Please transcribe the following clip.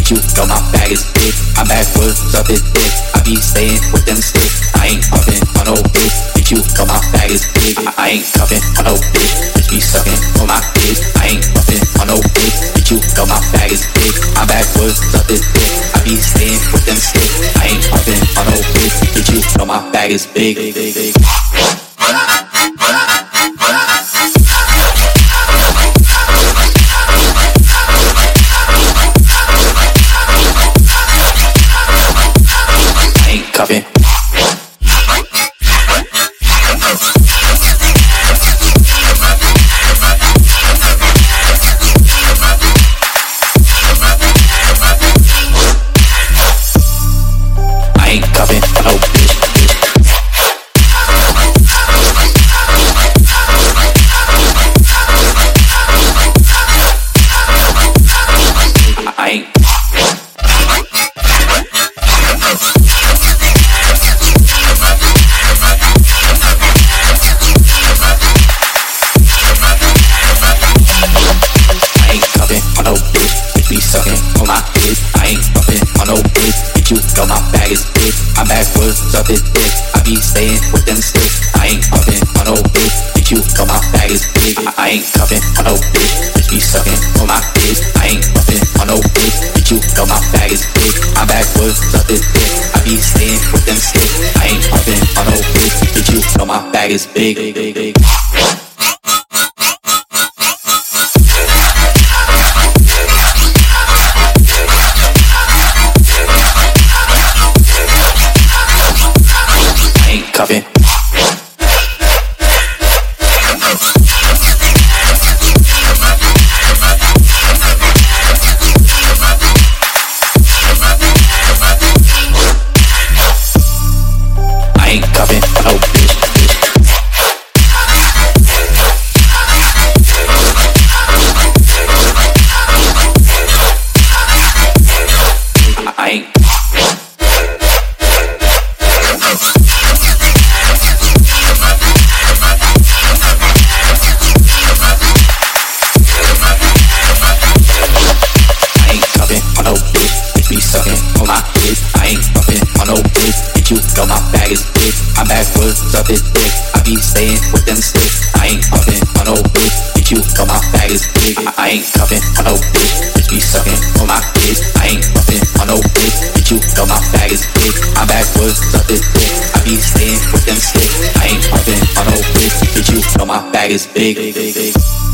Did you know my bag is big? I'm backwards up this dick. I be staying with them sticks. I ain't puffin' on no bitch. Did you know my bag is big? I ain't cuffin' on no bitch. Bitch be suckin' on my bitch. I ain't puffin' on no bitch. Did you know my bag is big? I'm backwards up this dick. I be staying with them sticks. I ain't puffin' on no bitch. Did you know my bag is big? Cuffin'. I ain't cuffin' no bitch. I ain't. Know my bag is big. I'm backwards up this dick. I be staying with them sticks. I ain't puffin' on no bitch. Bitch, you know my bag is big. I ain't cuffin' on no bitch. Bitch be suckin' on my bitch. I ain't puffin' on no bitch. Bitch, you know my bag is big. I'm backwards up this dick. I be staying with them sticks. I ain't puffin' on no bitch. Bitch, you know my bag is big. Cuffin'. I ain't cuffin' no bitch. I ain't. Know my bag is big. I'm backwards up this dick. I be staying with them sticks. I ain't puffin' on no bitch. Bitch, you know my bag is big. I ain't cuffin' on no bitch. Bitch be suckin' on my bitch. I ain't puffin' on no bitch. Bitch, you know my bag is big. I'm backwards up this dick. I be staying with them sticks. I ain't puffin' on no bitch. Bitch, you know my bag is big.